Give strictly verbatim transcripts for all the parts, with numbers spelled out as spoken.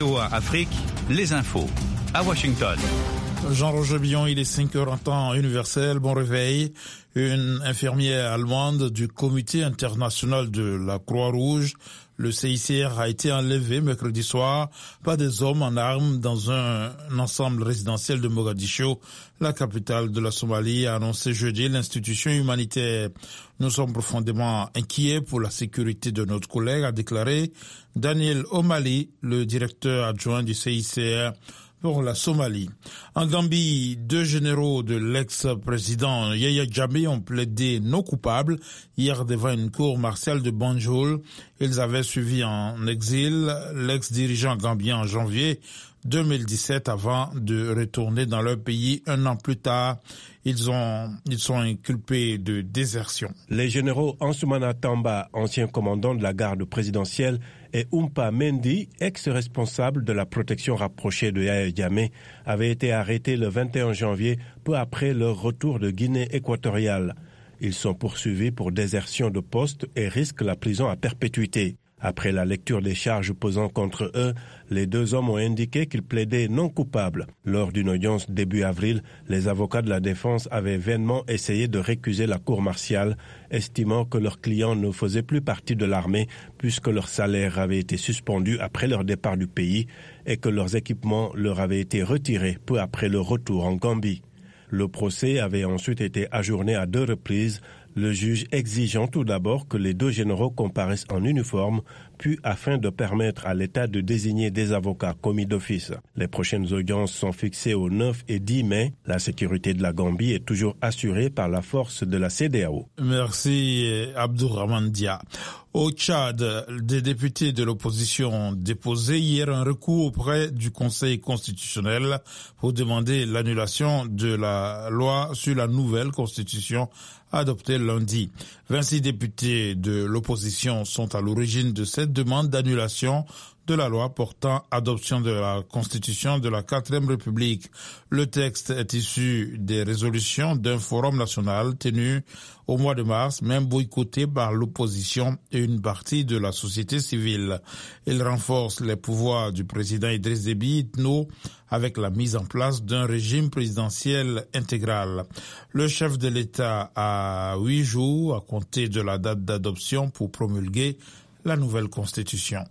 V O A Afrique, les infos, à Washington. Jean-Roger Billon, il est cinq heures en temps universel, bon réveil. Une infirmière allemande du Comité international de la Croix-Rouge, le C I C R, a été enlevée mercredi soir par des hommes en armes dans un, un ensemble résidentiel de Mogadiscio, la capitale de la Somalie, a annoncé jeudi l'institution humanitaire. Nous sommes profondément inquiets pour la sécurité de notre collègue, a déclaré Daniel O'Malley, le directeur adjoint du C I C R pour la Somalie. En Gambie, deux généraux de l'ex-président Yahya Jammeh ont plaidé non coupables hier devant une cour martiale de Banjul. Ils avaient suivi en exil l'ex-dirigeant gambien en janvier deux mille dix-sept avant de retourner dans leur pays un an plus tard. Ils ont, ils sont inculpés de désertion. Les généraux Ansoumana Tamba, ancien commandant de la garde présidentielle, et Oumpa Mendy, ex-responsable de la protection rapprochée de Yahya Jammeh, avaient été arrêtés le vingt et un janvier, peu après leur retour de Guinée équatoriale. Ils sont poursuivis pour désertion de poste et risquent la prison à perpétuité. Après la lecture des charges pesant contre eux, les deux hommes ont indiqué qu'ils plaidaient non coupables. Lors d'une audience début avril, les avocats de la défense avaient vainement essayé de récuser la cour martiale, estimant que leurs clients ne faisaient plus partie de l'armée puisque leur salaire avait été suspendu après leur départ du pays et que leurs équipements leur avaient été retirés peu après leur retour en Gambie. Le procès avait ensuite été ajourné à deux reprises, le juge exigeant tout d'abord que les deux généraux comparaissent en uniforme, puis afin de permettre à l'État de désigner des avocats commis d'office. Les prochaines audiences sont fixées au neuf et dix mai. La sécurité de la Gambie est toujours assurée par la force de la C E D A O. Merci Abdourahmane Dia. Au Tchad, des députés de l'opposition ont déposé hier un recours auprès du Conseil constitutionnel pour demander l'annulation de la loi sur la nouvelle constitution adoptée lundi. vingt-six députés de l'opposition sont à l'origine de cette demande d'annulation de la loi portant adoption de la Constitution de la quatrième République. Le texte est issu des résolutions d'un forum national tenu au mois de mars, même boycotté par l'opposition et une partie de la société civile. Il renforce les pouvoirs du président Idriss Déby Itno avec la mise en place d'un régime présidentiel intégral. Le chef de l'État a huit jours à compter de la date d'adoption pour promulguer la nouvelle Constitution.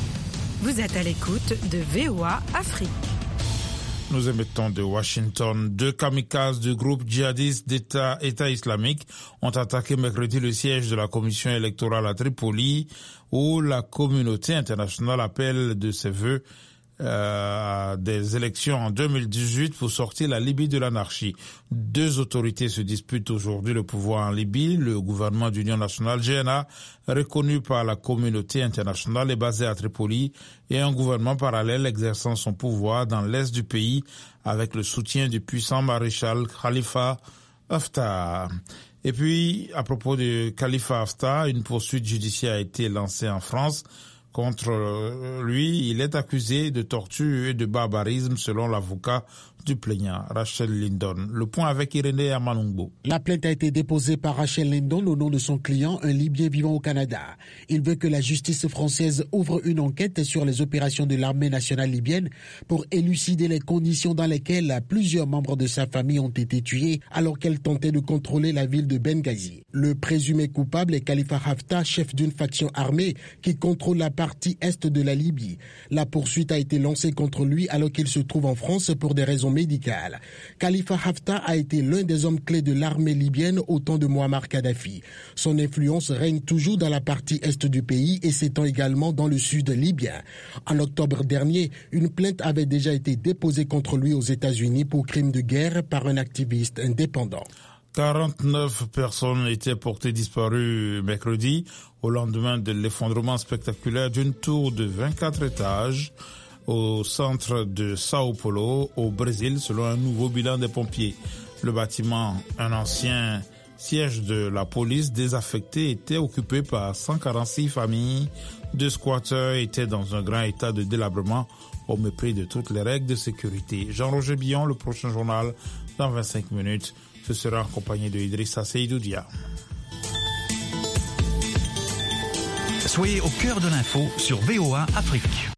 Vous êtes à l'écoute de V O A Afrique. Nous émettons de Washington. Deux kamikazes du groupe djihadiste d'État État islamique ont attaqué mercredi le siège de la commission électorale à Tripoli, où la communauté internationale appelle de ses vœux Euh, des élections en deux mille dix-huit pour sortir la Libye de l'anarchie. Deux autorités se disputent aujourd'hui le pouvoir en Libye. Le gouvernement d'Union nationale, G N A, reconnu par la communauté internationale, est basé à Tripoli, et un gouvernement parallèle exerçant son pouvoir dans l'est du pays avec le soutien du puissant maréchal Khalifa Haftar. Et puis, à propos de Khalifa Haftar, une poursuite judiciaire a été lancée en France contre lui. Il est accusé de torture et de barbarisme selon l'avocat du plaignant, Rachel Lindon. Le point avec Irénée Amanungbo. La plainte a été déposée par Rachel Lindon au nom de son client, un Libyen vivant au Canada. Il veut que la justice française ouvre une enquête sur les opérations de l'armée nationale libyenne pour élucider les conditions dans lesquelles plusieurs membres de sa famille ont été tués alors qu'elle tentait de contrôler la ville de Benghazi. Le présumé coupable est Khalifa Haftar, chef d'une faction armée qui contrôle la partie est de la Libye. La poursuite a été lancée contre lui alors qu'il se trouve en France pour des raisons médicale. Khalifa Haftar a été l'un des hommes clés de l'armée libyenne au temps de Muammar Kadhafi. Son influence règne toujours dans la partie est du pays et s'étend également dans le sud libyen. En octobre dernier, une plainte avait déjà été déposée contre lui aux États-Unis pour crime de guerre par un activiste indépendant. quarante-neuf personnes étaient portées disparues mercredi au lendemain de l'effondrement spectaculaire d'une tour de vingt-quatre étages au centre de Sao Paulo, au Brésil, selon un nouveau bilan des pompiers. Le bâtiment, un ancien siège de la police désaffecté, était occupé par cent quarante-six familles. Deux squatteurs étaient dans un grand état de délabrement au mépris de toutes les règles de sécurité. Jean-Roger Billon, le prochain journal, dans vingt-cinq minutes. Ce sera en compagnie de Idrissa Seydoudia. Soyez au cœur de l'info sur V O A Afrique.